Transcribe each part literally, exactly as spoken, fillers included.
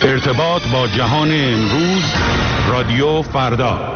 ارتباط با جهان امروز، رادیو فردا.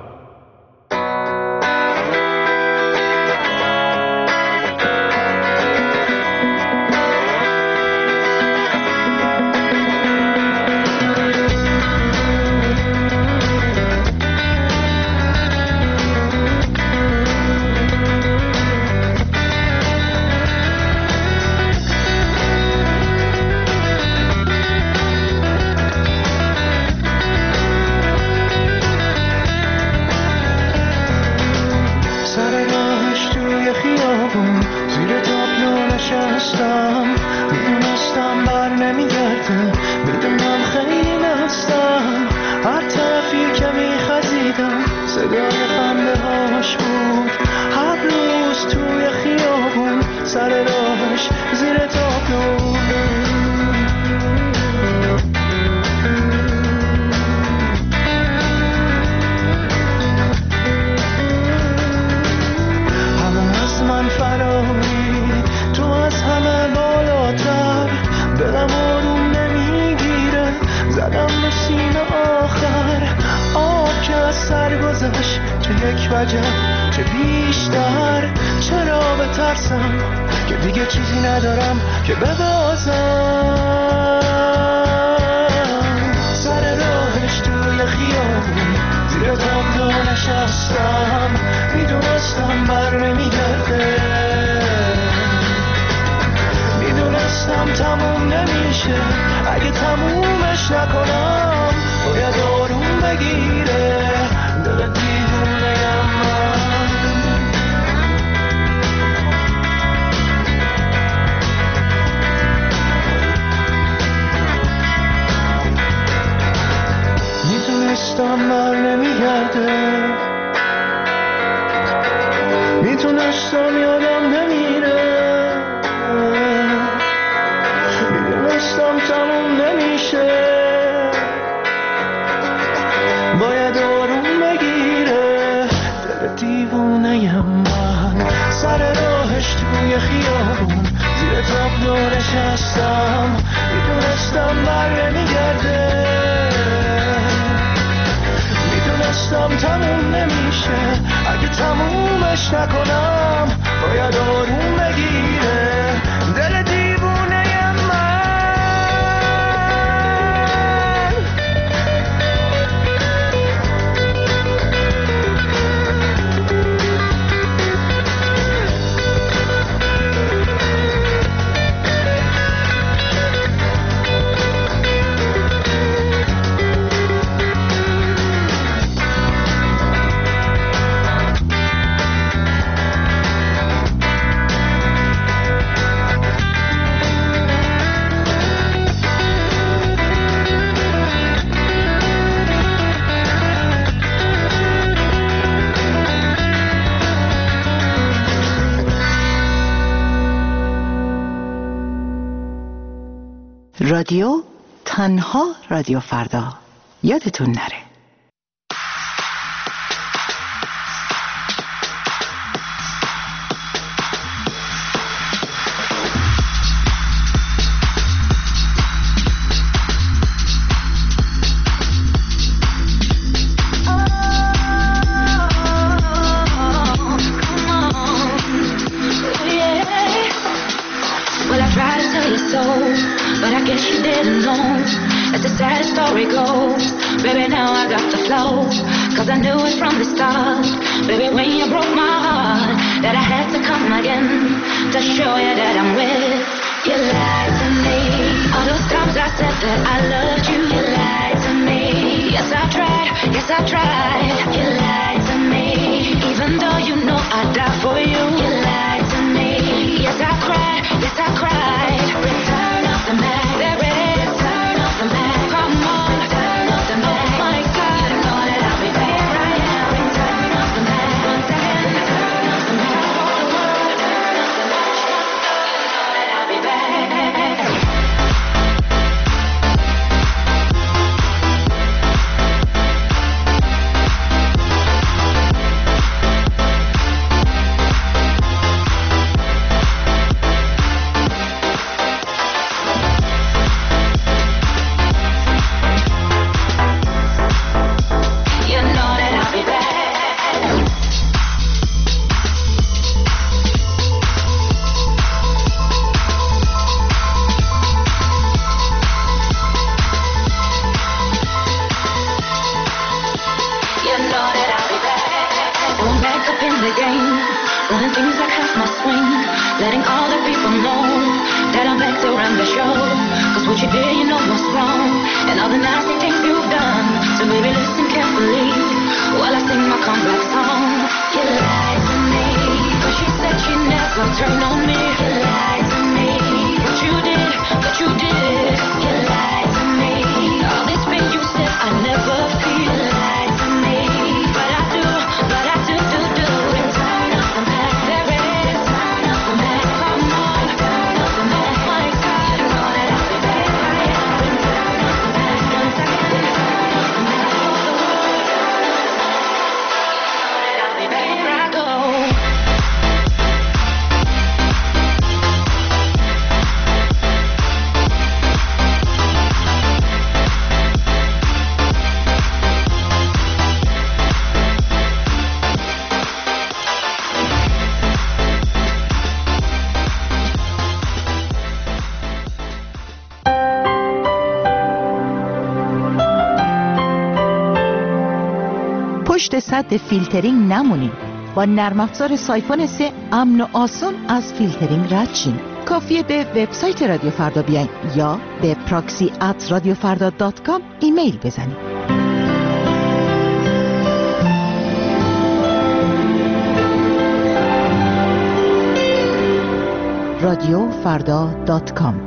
رادیو تنها رادیو فردا، یادتون نره. what you did, you know what's wrong, and all the nasty things you've done. So baby, listen carefully while I sing my comeback song. You lied to me, but you said you never turned on me. You lied to me, but you did, but you did. You lied to me, all this pain you said I never feel. You lied to me, but I do, but I do, do, do. And turn up the back, there it is. Turn up the back, come on. Turn up the back, my God, you know that I'll be back. And turn up the back, one second. Turn up the back, I'll be back. Here I go. پشت سد فیلترینگ نمونید. با نرم افزار سایفون سه امن و آسان از فیلترینگ رد شین. کافیه به وبسایت رادیو فردا بیاین یا به پراکسی ات رادیو فردا دات کام ایمیل بزنید. رادیو فردا دات کام.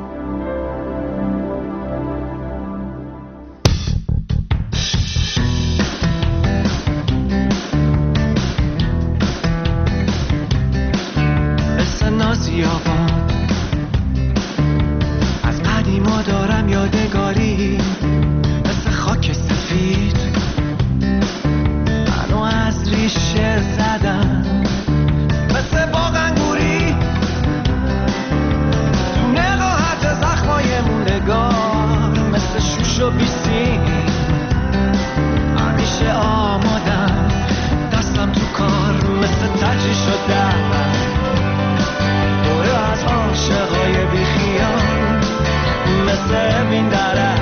از قدیما دارم یادگاری مثل خاک سفید، منو از ریشه زدم مثل باغ انگوری، تو نقاهت زخمای موندگار مثل شوش و بیسی، همیشه آمادم دستم تو کار مثل تجری شدم، از عاشقای بیخیال مثل این درک،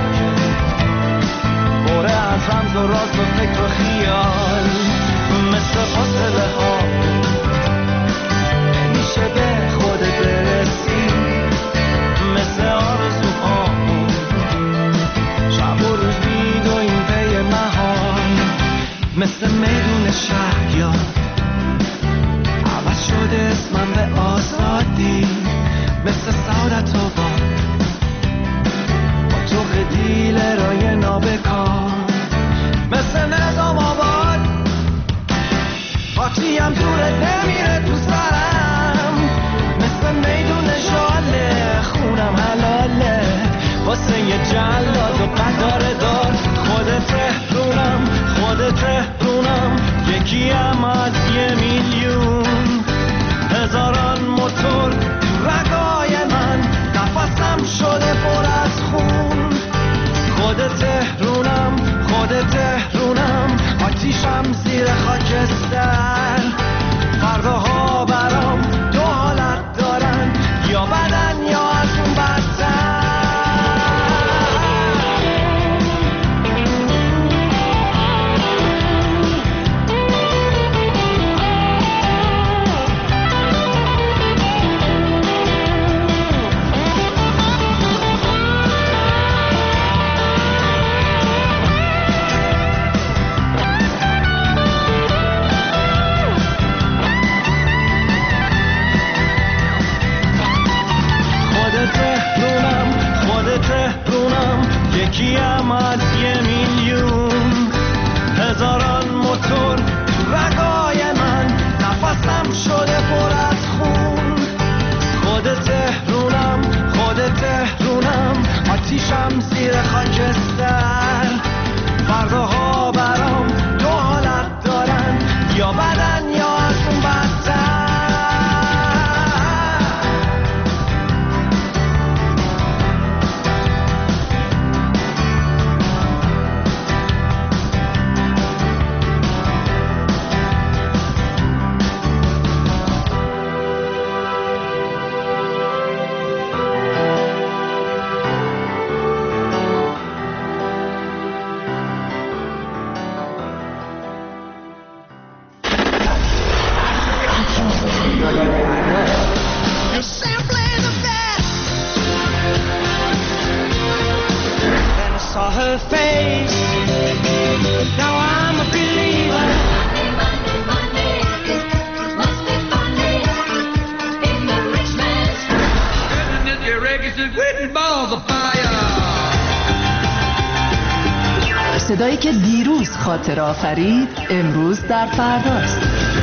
بره از رمز و راز و فکر و خیال مثل فاصله ها، نمیشه به خودت برسی مثل آرزوها، شب و روز میدویم پی محال مثل میدون شهریار، عوض شده اسمم به آزادی مثل سعادت آباد، با تو خدیل رای نابکار مثل نظام آباد، پاچیم دورت نمیره تو سرم مثل میدون شاله، خونم حلاله واسه یه جلاد و قدار دار، خودت تهرونم خودت تهرونم، یکیم از یه میلیون، هزاران موتور تو رگای من، نفسم شده پر از خون، خودت تهرونم خودت تهرونم، آتیشم زیر خاکستر، فرداها برام دو حالت دارن، یا بدن یا از اون بدتر. یکیم از یه میلیون، هزاران موتور تو رگای من، نفسم شده پر از خون، خودت تهرونم خودت تهرونم، آتیشم زیر خاکستر، فرداها برام دو حالت دارن، یا بدن یا از اون بدتر. her face. Now I'm a believer. Monday, Monday, Monday, must be Monday in the rich man's house. And if your reggae is written balls of fire. صدایی که دیروز خاطر آفرید امروز در فرداست.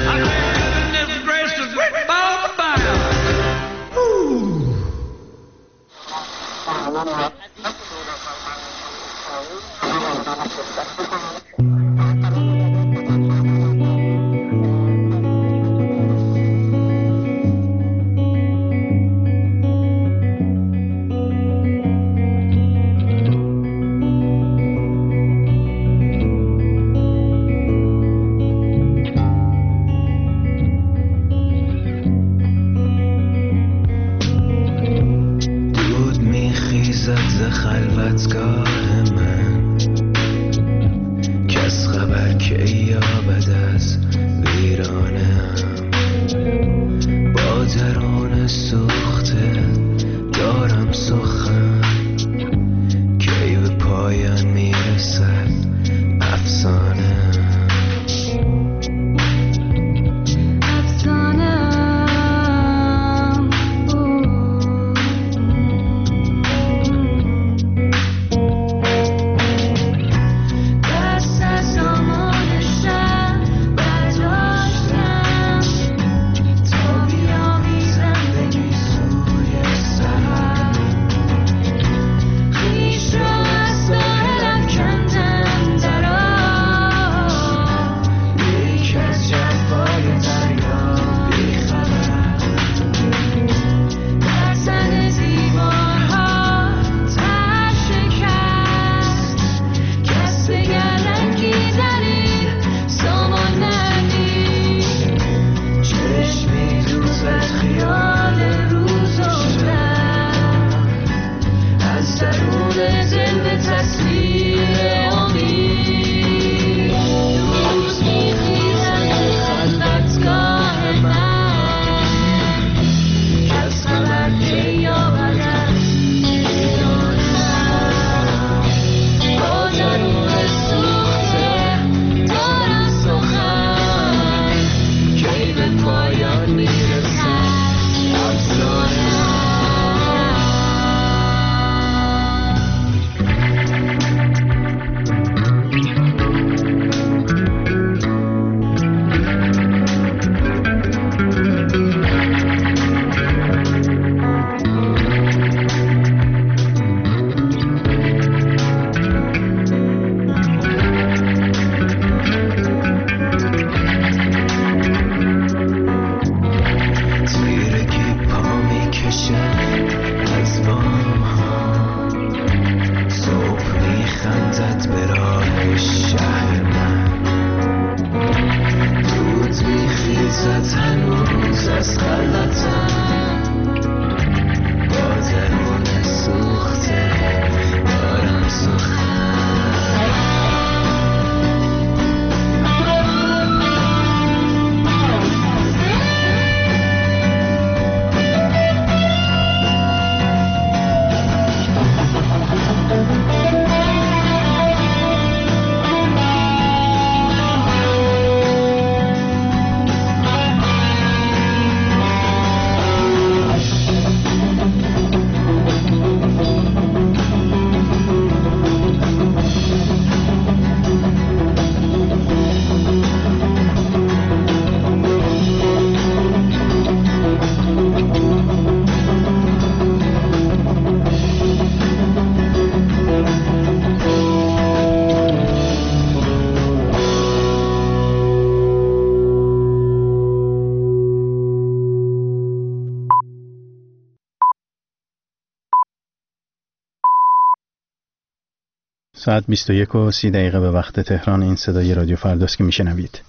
ساعت بیست و یک و سی دقیقه به وقت تهران. این صدای رادیو فرداست که میشنوید.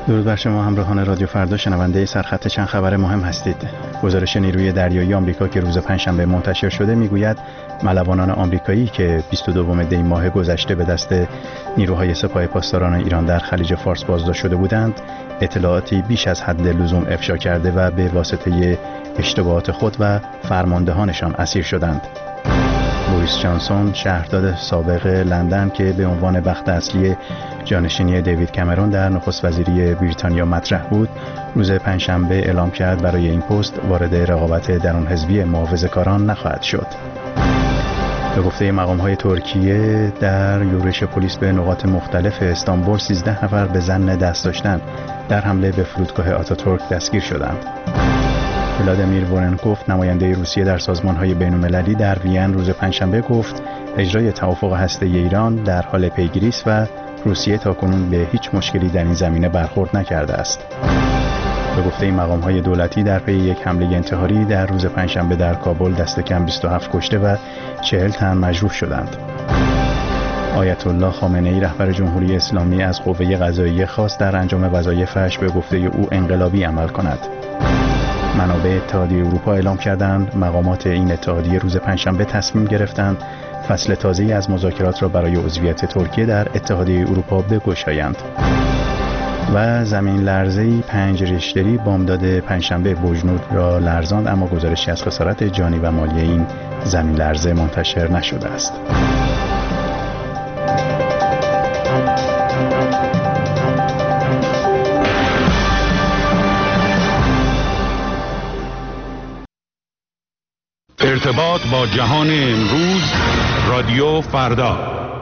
درود بر شما همراهان رادیو فردا، شنونده سرخط چند خبر مهم هستید. گزارش نیروی دریایی آمریکا که روز پنجشنبه منتشر شده میگوید ملوانان آمریکایی که بیست و دوم دی ماه گذشته به دست نیروهای سپاه پاسداران ایران در خلیج فارس بازداشت شده بودند، اطلاعاتی بیش از حد لزوم افشا کرده و به واسطه اشتباهات خود و فرماندهانشان اسیر شدند. بوریس جانسون، شهردار سابق لندن که به عنوان بخت اصلی جانشینی دیوید کامرون در نخست وزیری بریتانیا مطرح بود، روز پنجشنبه اعلام کرد برای این پست وارد رقابت درون حزبی محافظه‌کاران نخواهد شد. به گفته مقام‌های ترکیه، در یورش پلیس به نقاط مختلف استانبول سیزده نفر به ظن دست داشتن در حمله به فرودگاه آتاتورک دستگیر شدند. ولادیمیر وورنکوف، نماینده روسیه در سازمان‌های بین‌المللی در وین، روز پنجشنبه گفت اجرای توافق هسته‌ای ایران در حال پیگیری است و روسیه تاکنون به هیچ مشکلی در این زمینه برخورد نکرده است. به گفته این مقام‌های دولتی، در پی یک حمله انتحاری در روز پنجشنبه در کابل دست کم بیست و هفت کشته و چهل تن مجروح شدند. آیت الله خامنه‌ای، رهبر جمهوری اسلامی، از قوه قضاییه خواست در انجام وظایفش به گفته او انقلابی عمل کند. منابع اتحادیه اروپا اعلام کردند مقامات این اتحادیه روز پنجشنبه تصمیم گرفتند فصل تازه‌ای از مذاکرات را برای عضویت ترکیه در اتحادیه اروپا بگشایند. و زمین لرزه‌ای پنج ریشتری بامداد پنجشنبه بوجنود را لرزاند، اما گزارشی از خسارت جانی و مالی این زمین لرزه منتشر نشده است. ارتباط با جهان امروز، رادیو فردا.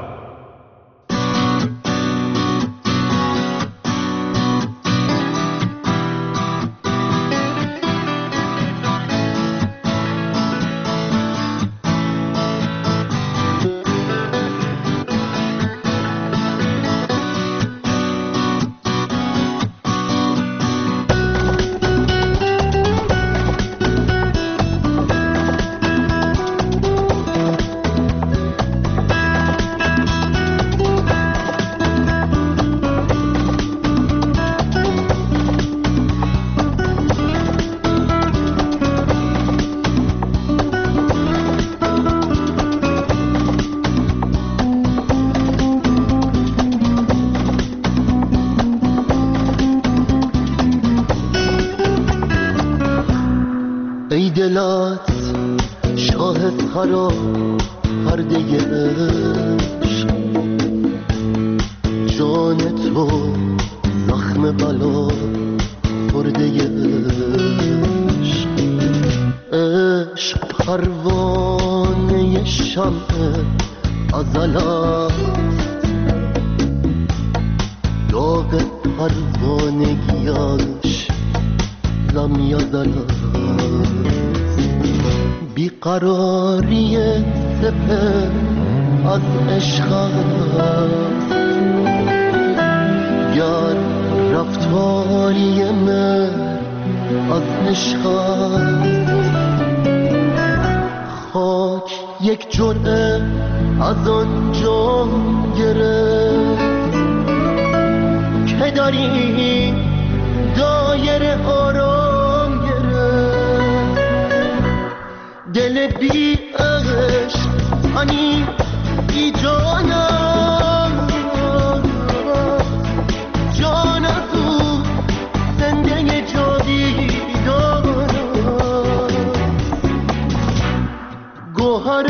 بیقراری سپر از عشق یار، رفتاری من از عشق خاک یک جرعه از آنجا گرفت که داری دایر آرام گرفت. دل بی عشق هنی بی جانم، جان از او زنده جاویدانم، گوهر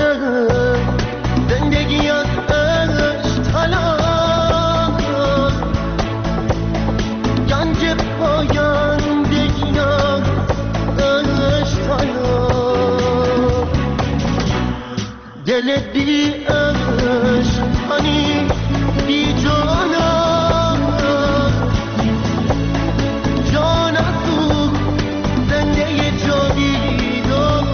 زندگی از عشق طلب، گنج پایندگی از عشق طلب. دل بی عشق هنی بی جانم، جان از او زنده جاویدانم،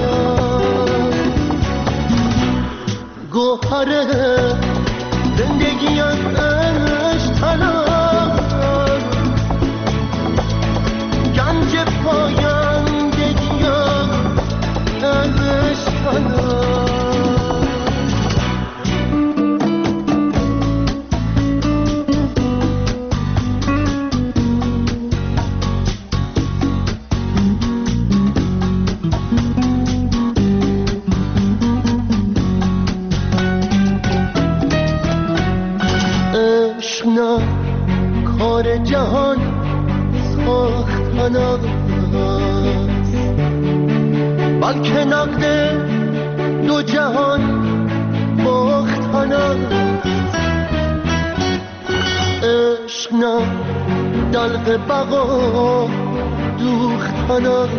گوهر زندگی از عشق طلب، گنج پایندگی از عشق طلب. تناست، بلکه نقد دو جهان باختناست. عشق نه دلق بقا دوختناست،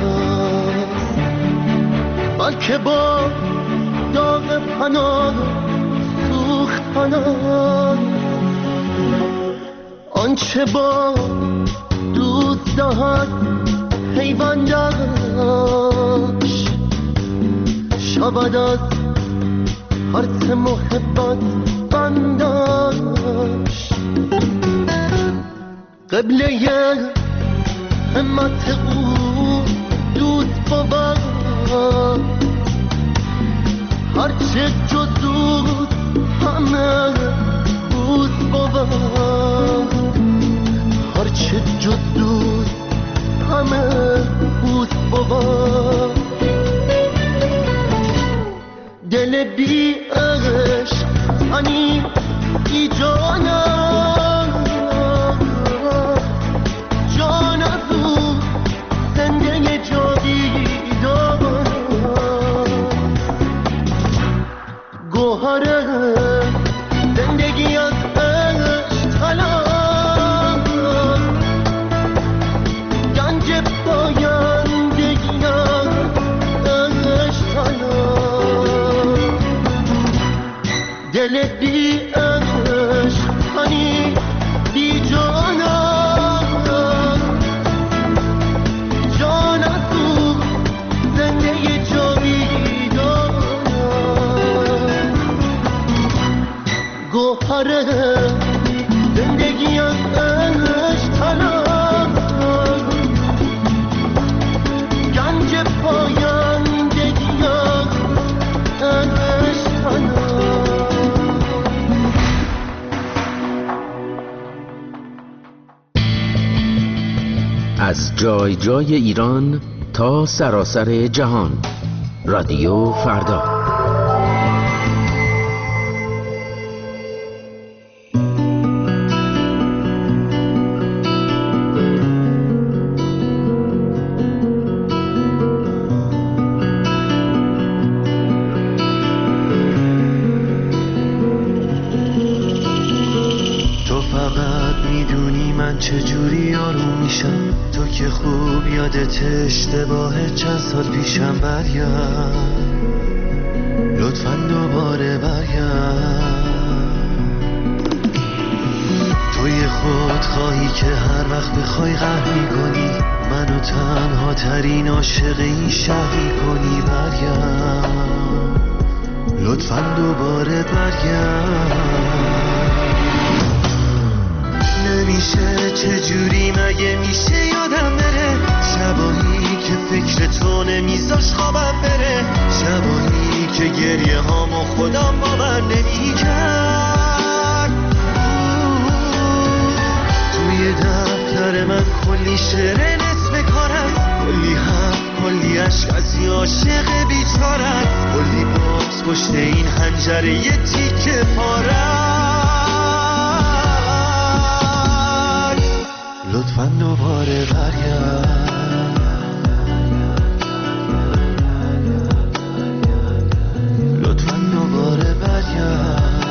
بلکه با داغ پناه سوختناست. آنچه با دوست دهد حیوان داشت، شود از هرچ محبت بنداشت. قبله همت او دوست بود، هرچه جز دوست همه دوست بود، هرچه جز دوست همه دوست بود. دل بی عشق انی بی جانم، جان از او زنده جاویدان، گوهر زندگی از عشق طلب، گنج پایندگی از عشق طلب. دل بی عشق انی بی جانم، جان از او زنده جاویدان، گوهر زندگی از عشق طلب، گنج پایندگی از عشق طلب. از جای جای ایران تا سراسر جهان، رادیو فردا. تو فقط میدونی من چجوری آروم میشم، تو که خوب یادت اشتباه چند سال پیشم. برگرد لطفاً دوباره برگرد. توی خود خواهی که هر وقت بخوای قهر میکنی، منو تنها ترین عاشق این شهر میکنی. برگرد لطفاً دوباره برگرد. نمیشه چجوری مگه میشه یادم بره، شبایی که فکر تو نمیذاش خوابم بره، شبایی که گریه هامو خودم باور نمیکرد. توی دفتر من کلی شعر نصف کارم، کلی هم کلی عشق از یه عاشق بیچارم، کلی بغض پشت این حنجره یه تیکه پارم. لطفاً دوباره برگرد، لطفاً دوباره برگرد.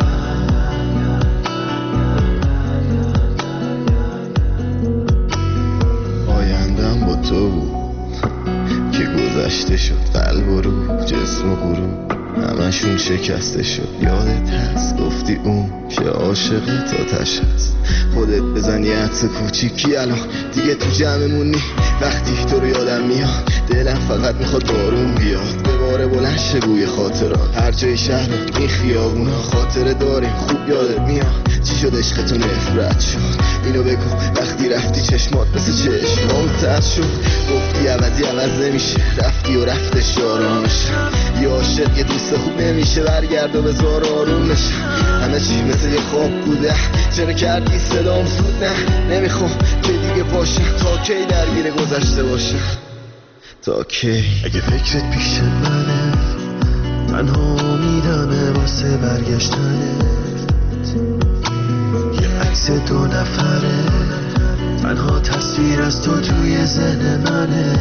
آیندم با تو بود که گذشته شد، قلب و روح جسم و غروب همشون شکسته شد. یادت هست گفتی اون که عاشقت آتش هست، خودت بزن یه عطس کوچیکی الان دیگه تو جمعمونی. وقتی تو رو یادم میاد دلم فقط میخواد بارون بیاد، به باره بلند شه بوی خاطرات. هر جای شهر این خیابونا خاطره داریم، خوب یادت میاد چی شد عشق تو نفرت شد. اینو بگو وقتی رفتی چشمات مثل چشمام تر شد، گفتی عوضی عوض نمیشه، رفتی و رفتش آرامشم. یه عاشق یه دوست خوب نمیشه، برگرد و بذار آروم بشم. همه چی مثل یه خواب بوده، چرا کردی صدام سود؟ نه نمیخوام که دیگه باشم، تا کی درگیر گذشته باشم، تا کی؟ اگه فکرت پیش منه تنها امیدمه واسه برگشتنت، یه عکس دو نفره تنها تصویر از تو توی ذهن منه.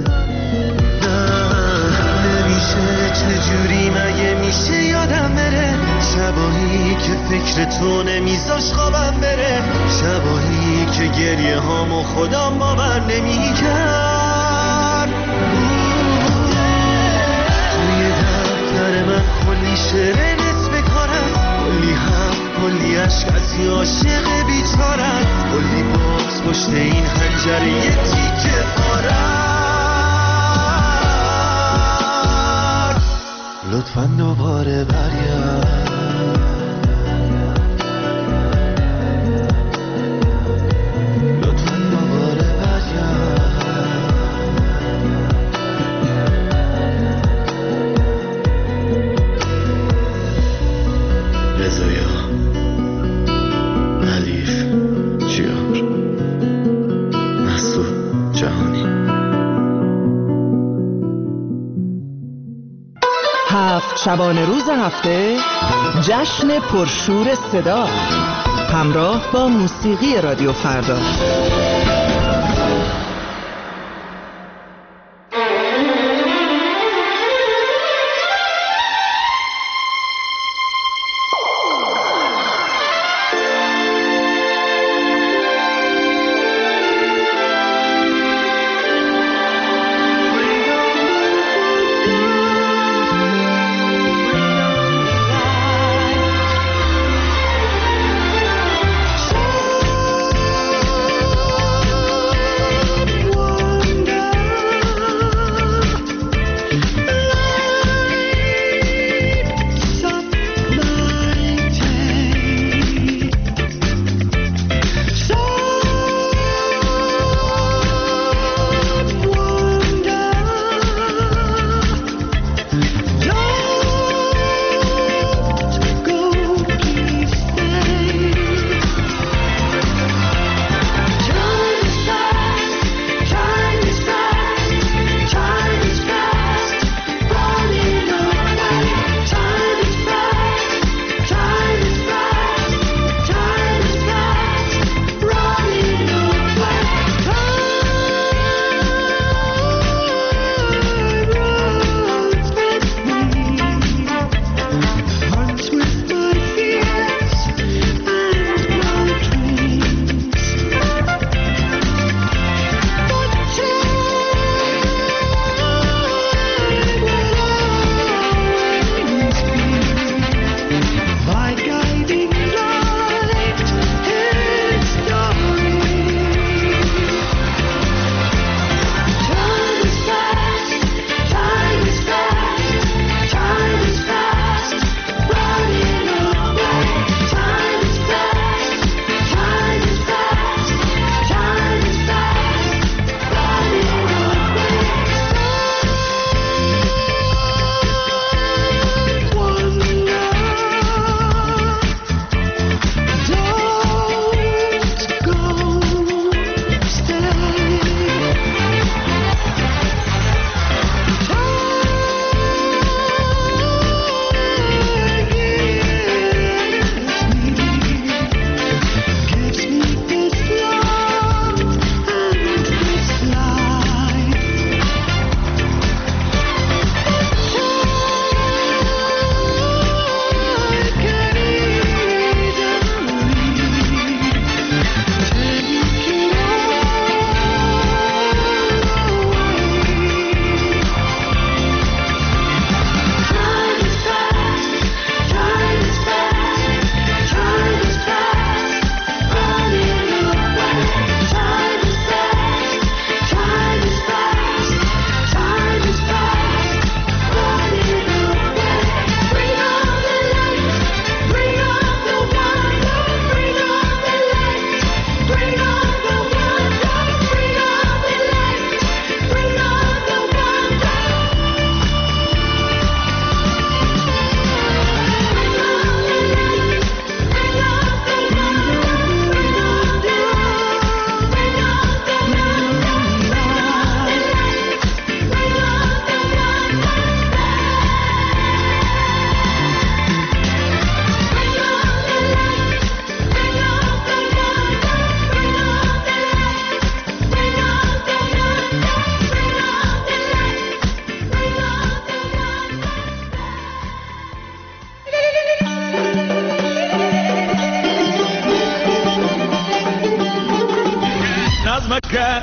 نمیشه، چجوری مگه میشه یادم بره؟ شبایی که فکر تو نمیذاش خوابم بره، شبایی که گریه هامو خودم باور نمیکرد. توی دفتر من کلی شعر نصف کارم، کلی هم کلی عشق از یه عاشق بیچارم، کلی باز پشت این حنجره یه تیکه پارم. لطفاً دوباره برگرد، لطفاً دوباره برگرد. رضایا، حلیف، جیار، مسعود جهانی. هفت شبانه روز هفته جشن پرشور صدا همراه با موسیقی رادیو فردا.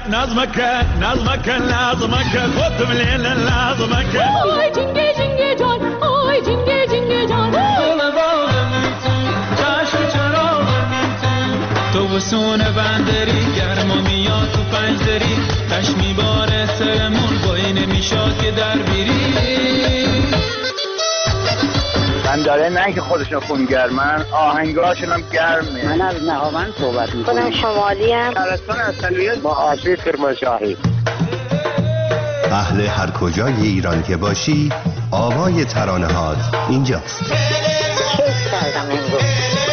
نظمك نظمك نظمك خد مليل نظمك آی جنگه جنگه جان آی جنگه جنگه جان تو بسون بندری گرما میاد تو پنجدری تش میباره سرمون با این میشاد که در بیری من داره نه که خودشون خونگرمن آهنگاشون هم گرمه. من از نهاوند صحبت میکنم. خودم شمالی هم شهرستان اصلیت با آسیب کرمانشاهی. اهل هر کجای ایران که باشی آوای ترانه هات اینجاست. کیف کردم امروز.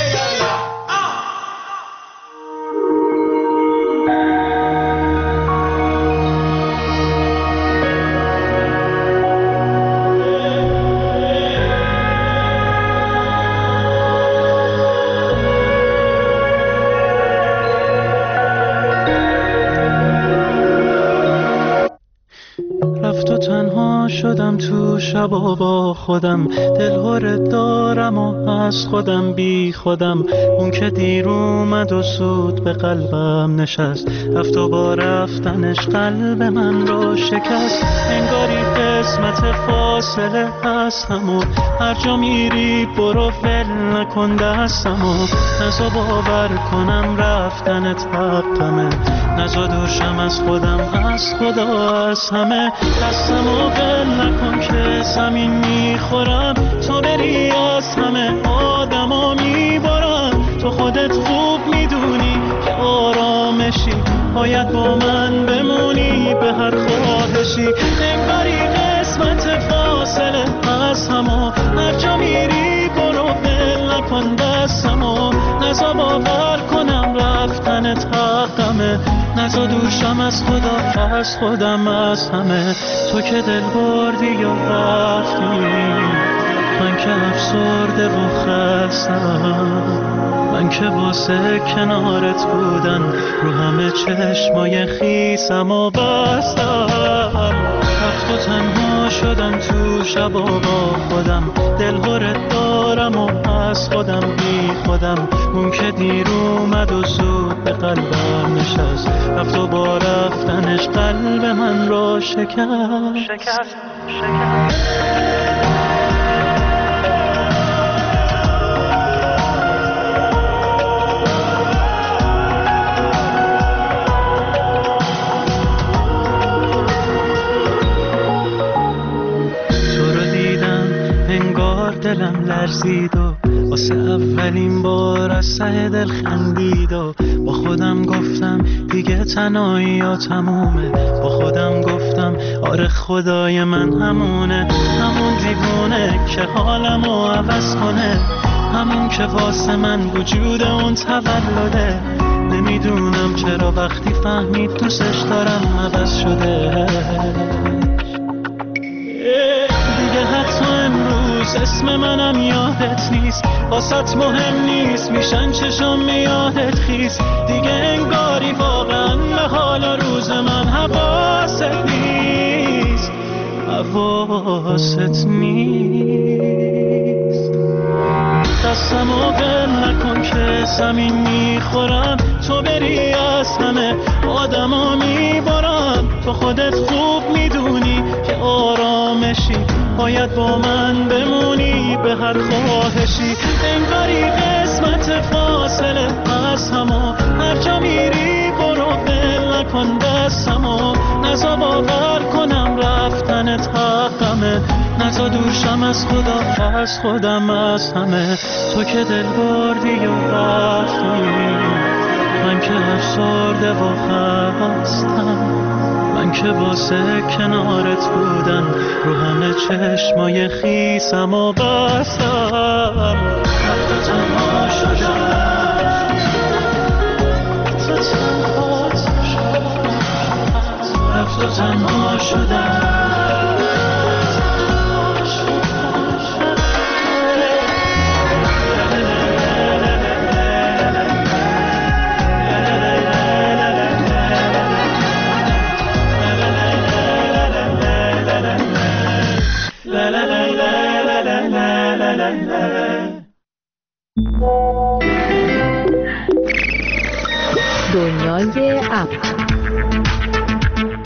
شدم تو شبا با خودم دلهور دارم و از خودم بی خودم اون که دیر اومد و سود به قلبم نشست رفت و با رفتنش قلب من رو شکست انگاری قسمت فاصله هستم و هر جا میری برو ول نکن دستم و نزا باور کنم رفتنت حقمه نزا دوشم از خودم از خدا از همه دستم و ول نکن که زمین میخورم تو بری از همه آدم ها میبارم تو خودت خوب میدونی که آرامشی باید با من بمونی به هر خواهشی انگاری قسمت فاصله از همه هر جا میری برو ول نکن دستم و نزا باور کنم رفتنت حقمه نزا دوشم از خدا از خودم از همه تو که دل بردی و رفتی من که افسرده و خستم من که واسه کنارت بودن رو همه چشمای خیسم و بستم رفت و تنها شدم تو شبا با خودم دلهورت دارم و از خودم بی خودم اون که دیر اومد و زود به قلبم نشست رفت و با رفتنش قلب من رو شکست شکست شکست دلم لرزید و واسه اولین بار از ته دل خندید و با خودم گفتم دیگه تنهایی یا تمومه با خودم گفتم آره خدای من همونه همون دیوونه که حالمو عوض کنه همون که واسه من وجود اون تولده نمیدونم چرا وقتی فهمید دوستش دارم عوض شده دیگه حتی امروز اسم منم یادت نیست واسط مهم نیست میشن چشم میادت خیست دیگه انگاری واقعا به حال روز من حواست نیست حواست نیست دستم و ول نکن که زمین میخورم تو بری از همه آدم ها میبارم تو خودت خوب میدونی که آرامشی باید با من بمونی به هر خواهشی انگاری قسمت فاصله از همه هر جا میری برو ول نکن دستمو نزا باور کنم رفتنت حقمه نزا دوشم از خدا از خودم از همه تو که دل بردی و رفتی من که افسرده و خستم من که واسه کنارت بودن رو همه چشمای خیسم و بستم رفت و تنها شدم رفت و تنها شدم دنیای ابر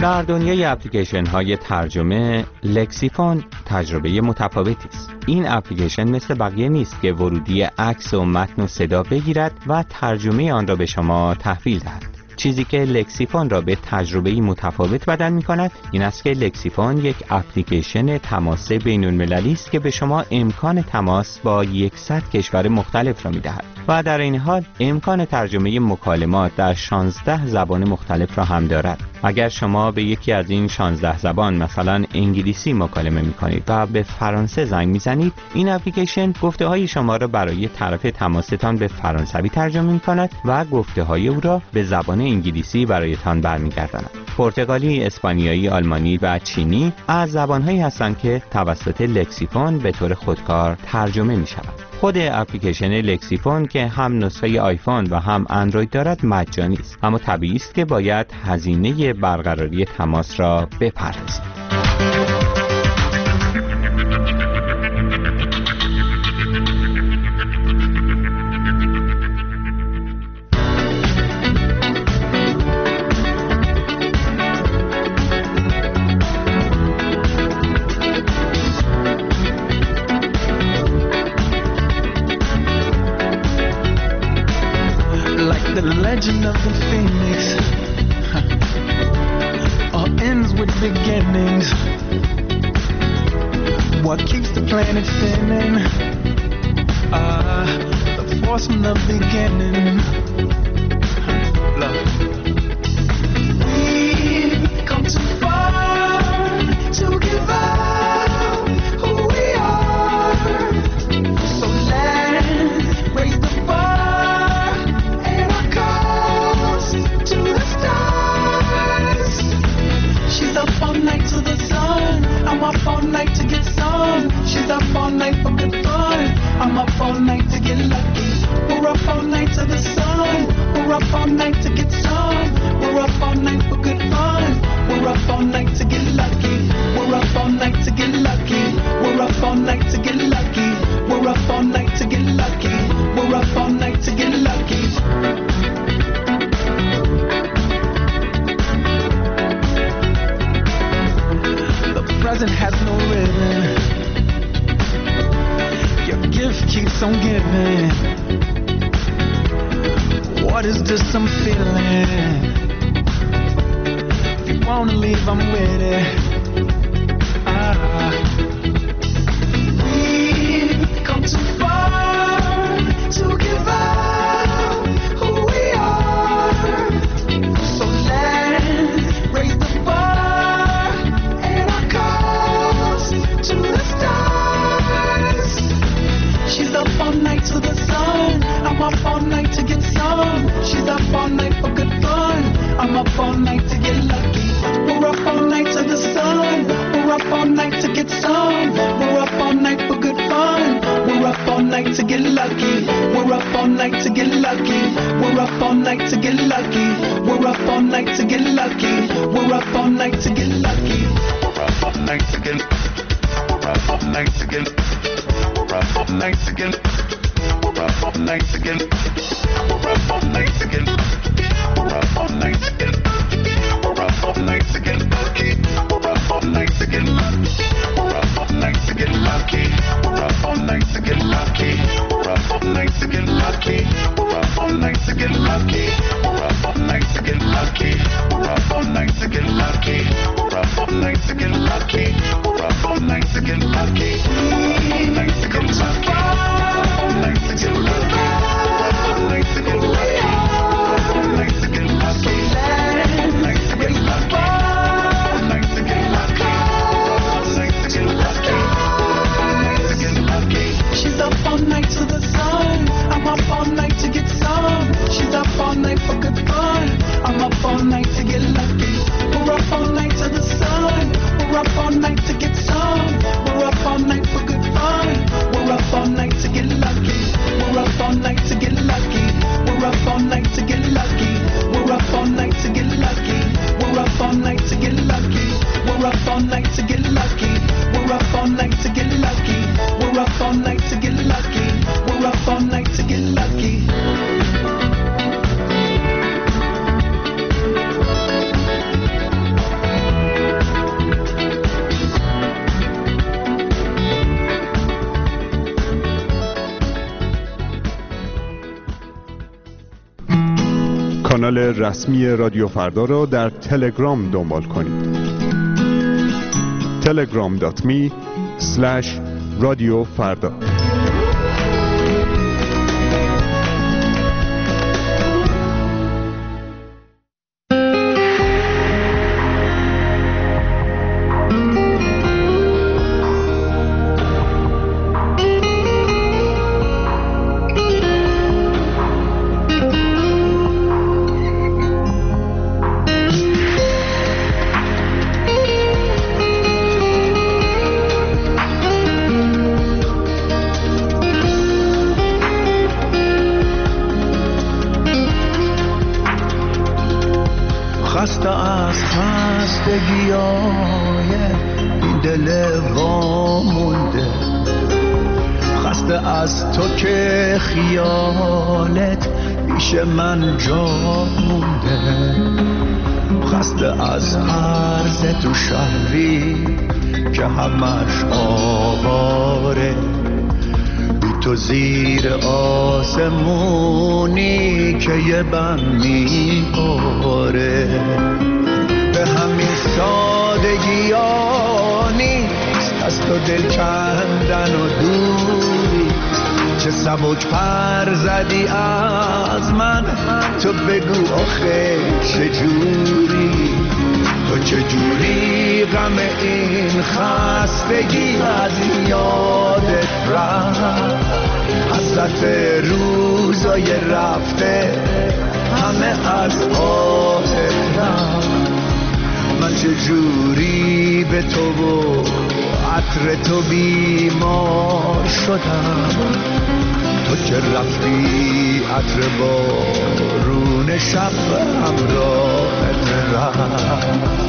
در دنیای اپلیکیشن های ترجمه، لکسیفون تجربه متفاوتی است. این اپلیکیشن مثل بقیه نیست که ورودی عکس و متن و صدا بگیرد و ترجمه آن را به شما تحویل دهد. چیزی که لکسیفون را به تجربه‌ای متفاوت بدل می‌کند این است که لکسیفون یک اپلیکیشن تماس بین‌المللی است که به شما امکان تماس با صد کشور مختلف را می‌دهد و در این حال امکان ترجمه مکالمات در شانزده زبان مختلف را هم دارد. اگر شما به یکی از این شانزده زبان مثلا انگلیسی مکالمه می‌کنید و به فرانسه زنگ می‌زنید، این اپلیکیشن گفته‌های شما را برای طرف تماستان به فرانسوی ترجمه می‌کند و گفته‌های او را به زبان انگلیسی برایتان برمیگرداند. پرتغالی، اسپانیایی، آلمانی و چینی از زبان‌هایی هستند که توسط لکسیفون به طور خودکار ترجمه می‌شوند. خود اپلیکیشن لکسیفون که هم نسخه آیفون و هم اندروید دارد مجانی است، اما طبیعی است که باید هزینه برقراری تماس را بپردازید. The legend of the phoenix huh. all ends with beginnings. What keeps the planet spinning? Uh, the force from the beginning. Love. We've come too far to give up who we are. So let's raise the bar. She's up all night to the sun. I'm up all night to get some. She's up all night for good fun. I'm up all night to get lucky. We're up all night to the sun. We're up all night to get some. We're up all night for good fun. We're up all night to get lucky. We're up all night to get lucky. We're up all night to get lucky. We're up all night to get lucky. We're up all night to get lucky. Present has no ribbon. Your gift keeps on giving. What is this I'm feeling? If you wanna leave, I'm with it. Ah. We've come too far to give up who we are. So let's raise the bar and our cause to the stars. She's up all night to the sun. I'm up all night to get some. She's up all night for good fun. I'm up all night to get lucky. We're up all night to the sun. We're up all night to get some. We're up all night for good fun. We're up all night to get lucky. We're up all night to get lucky. We're up all night to get lucky. We're up all night to get lucky. We're up all night to get lucky. We're up all night to get. We're up all night to get. We're up all night to get. We're up all night to get. We're up all night to get. We're up all night to get. We're up all night to get lucky. We're up all night to get lucky. We're up all night to get lucky. We're up all night to get lucky. We're up all night to get lucky. We're up all night to get lucky. We're up all night to get lucky. We're up all night to get lucky. We're up all night to get lucky. We're up all night to get lucky. We're up all night to get lucky. We're up all night to get lucky. We're up all night to get lucky. We're up all night to get lucky. We're up all night to get lucky. We're up all night to get lucky. We're up all night to get lucky. We're up all night to get lucky. She's up all night to the sun. I'm up all night to get some. She's up all night for good fun. I'm up all night to get lucky. We're up all night to the sun. We're up all night to get some. We're up all night for good fun. We're up all night to get lucky. We're up all night to get lucky. We're up all night to get lucky. We're up all night to get lucky. We're up all night to get lucky. We're up all night to get lucky. We're up all night to get lucky. We're up all night to get lucky. We're up all night to get lucky. کانال رسمی رادیو فردا را در تلگرام دنبال کنید. تلگرام دات می اسلش رادیو فردا. خسته از خستگیای این دل وامونده، خسته از تو که خیالت پیش من جا مونده، خسته از عرض تو شهری که همش آواره، بی تو زیر آسمونی که یه بم میباره. به همین سادگی ها نیست از تو دل کندن و دوری، چه سبک پر زدی از من، تو بگو آخه چجوری، تو چجوری غم این خستگی از یادت رفت، حسرت روزای رفته همه از آهت رفت. من چجوری به تو و عطر تو بیمار شدم، تو که رفتی عطر بارون شب همراهت رفت.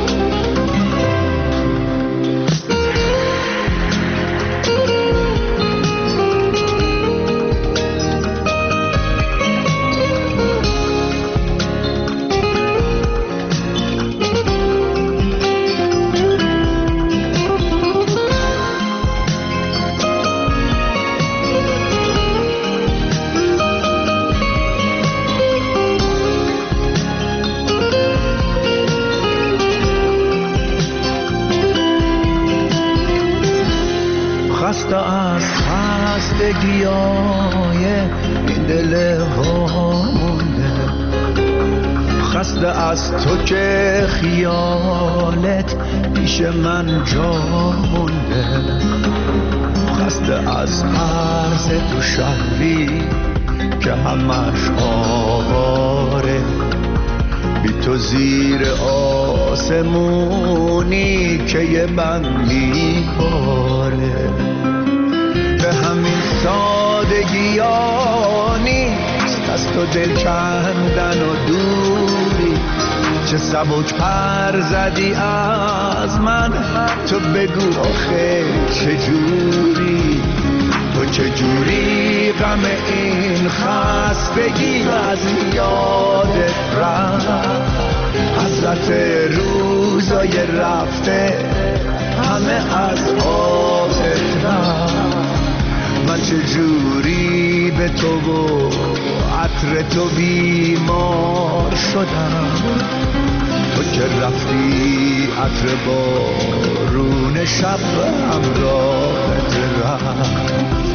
خسته از خستگیای این دل وامونده، خسته از تو که خیالت پیش من جا مونده، خسته از عرض تو شهری که همش آواره، بی تو زیر آسمونی که یه بند میباره. به همین سادگی ها نیست از تو دل کندن و دوری، چه سبک پر زدی از من، تو بگو آخه چجوری، تو چجوری غم این خستگی از یادت رفت، حسرت روزای رفته همه از آهت رفت. من چجوری به تو و عطر تو بیمار شدم، تو که رفتی عطر بارون شب همراهت رفت.